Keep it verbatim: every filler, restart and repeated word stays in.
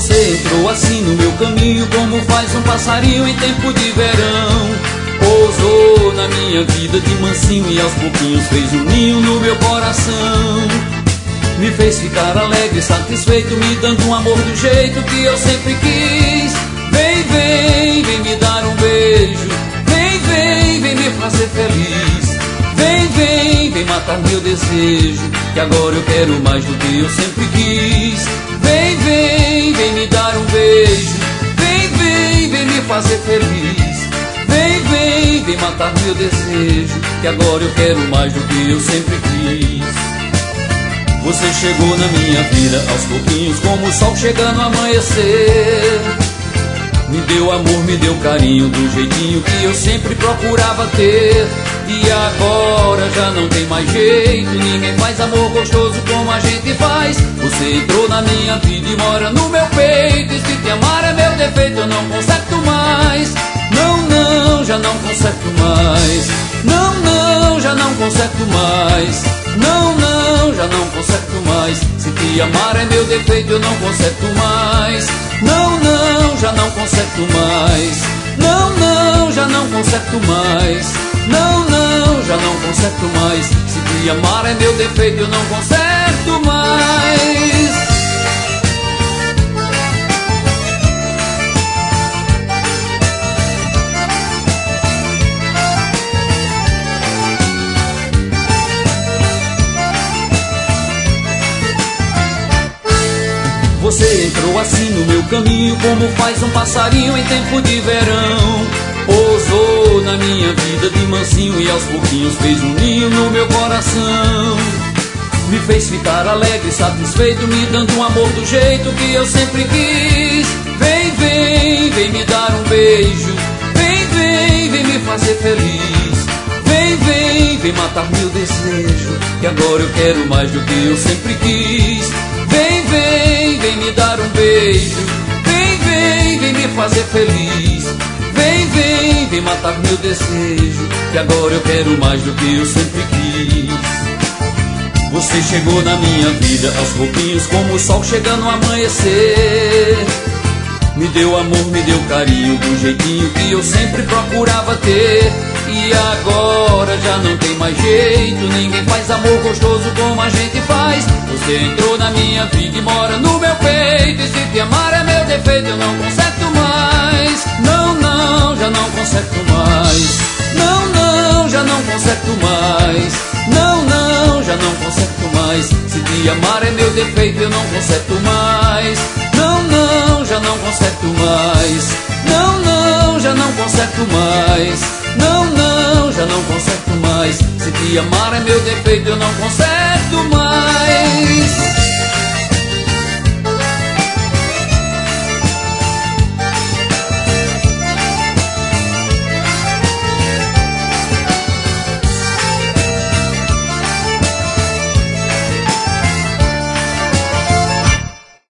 Você entrou assim no meu caminho, como faz um passarinho em tempo de verão. Pousou na minha vida de mansinho e aos pouquinhos fez um ninho no meu coração. Me fez ficar alegre, satisfeito, me dando um amor do jeito que eu sempre quis. Vem, vem, vem me dar um beijo. Vem, vem, vem me fazer feliz. Vem, vem, vem matar meu desejo, que agora eu quero mais do que eu sempre quis. Vem, vem, vem me dar um beijo. Vem, vem, vem me fazer feliz. Vem, vem, vem matar meu desejo, que agora eu quero mais do que eu sempre quis. Você chegou na minha vida aos pouquinhos, como o sol chegando ao amanhecer. Me deu amor, me deu carinho, do jeitinho que eu sempre procurava ter. E agora já não tem mais jeito, ninguém faz amor gostoso como a gente faz. Você entrou na minha vida e mora no meu peito, e se te amar é meu defeito, eu não conserto mais. Não, não, já não conserto mais. Não, não, já não conserto mais. Não, não, já não conserto mais. Se te amar é meu defeito, eu não conserto mais. Não, não, já não conserto mais. Não, não, já não conserto mais. Não, não, já não conserto mais. Se te amar é meu defeito, eu não conserto mais. Você entrou assim no meu caminho, como faz um passarinho em tempo de verão. Pousou na minha vida de mansinho e aos pouquinhos fez um ninho no meu coração. Me fez ficar alegre, satisfeito, me dando um amor do jeito que eu sempre quis. Vem, vem, vem me dar um beijo. Vem, vem, vem me fazer feliz. Vem, vem, vem matar meu desejo, que agora eu quero mais do que eu sempre quis. Vem, vem, vem me dar um beijo. Vem, vem, vem me fazer feliz. Vem, vem, vem matar meu desejo, que agora eu quero mais do que eu sempre quis. Você chegou na minha vida aos pouquinhos, como o sol chegando ao amanhecer. Me deu amor, me deu carinho, do jeitinho que eu sempre procurava ter. E agora já não tem mais jeito, ninguém faz amor gostoso como a gente faz. Você entrou na minha vida e mora no meu peito, e se te amar é meu defeito, eu não conserto mais. Não, não, já não conserto mais. Não, não, já não conserto mais. Não, não, já não conserto mais. Se te amar é meu defeito, eu não conserto mais. Não, não, já não conserto mais. Não, não, já não conserto mais. Não, não, já não conserto mais. Se te amar é meu defeito, eu não conserto